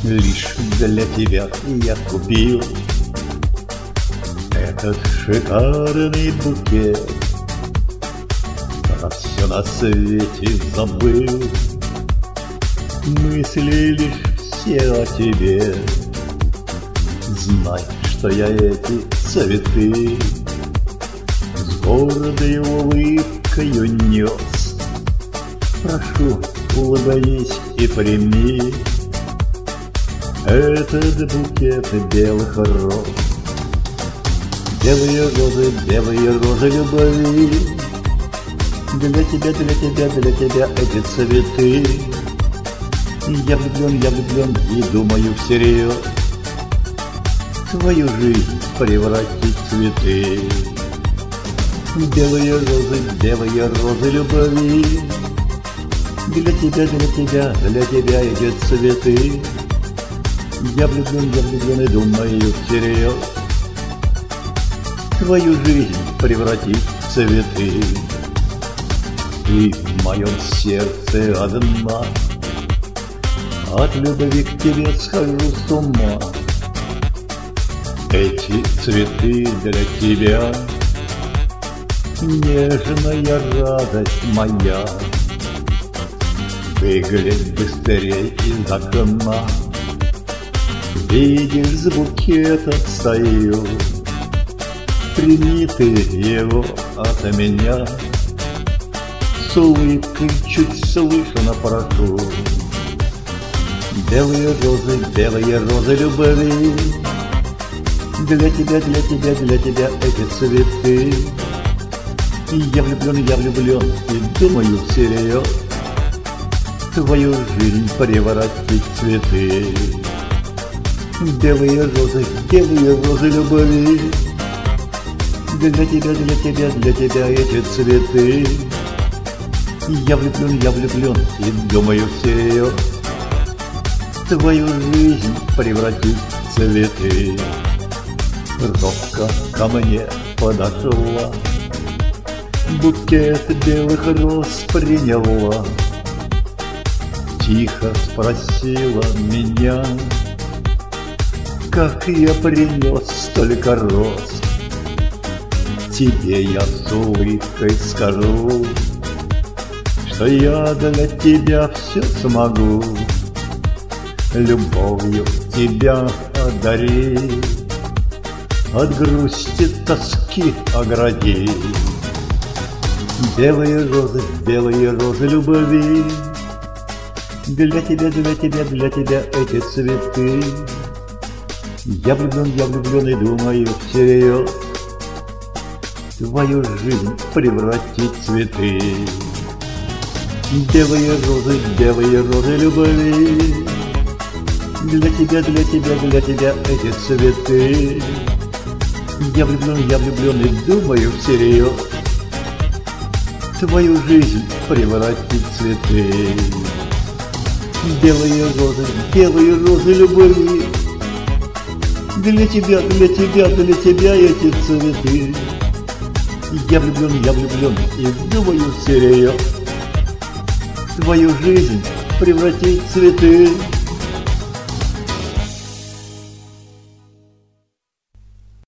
Лишь для тебя я купил этот шикарный букет. Про все на свете забыл, мысли лишь все о тебе. Знай, что я эти цветы с гордой улыбкою нес. Прошу, улыбнись и прими этот букет белых роз. Белые розы любви. Для тебя, для тебя, для тебя эти цветы. Я влюблен и думаю всерьез твою жизнь превратить в цветы. Белые розы любви. Для тебя, для тебя, для тебя эти цветы. Я влюблен и думаю всерьез твою жизнь превратить в цветы. И в моем сердце одна от любви к тебе схожу с ума. Эти цветы для тебя, нежная радость моя. Выглянь быстрей из окна, видишь, с букетом стою. Прими ты его от меня, с улыбкой чуть слышно прошу. Белые розы любви. Для тебя, для тебя, для тебя эти цветы. Я влюблен и думаю всерьез твою жизнь превратить в цветы. Белые розы любви. Для тебя, для тебя, для тебя эти цветы. Я влюблен и думаю всерьез твою жизнь превратить в цветы. Робко ко мне подошла, букет белых роз приняла. Тихо спросила меня, как я принес столько роз. Тебе я с улыбкой скажу, что я для тебя все смогу. Любовью тебя одарить, от грусти, тоски оградить. Белые розы любви. Для тебя, для тебя, для тебя эти цветы. Я влюблен и думаю всерьез твою жизнь превратить в цветы. Белые розы любви. Для тебя, для тебя, для тебя эти цветы. Я влюблен и думаю всерьез твою жизнь превратить в цветы. Белые розы любви. Для тебя, для тебя, для тебя эти цветы. Я влюблен и думаю всерьез твою жизнь превратить в цветы.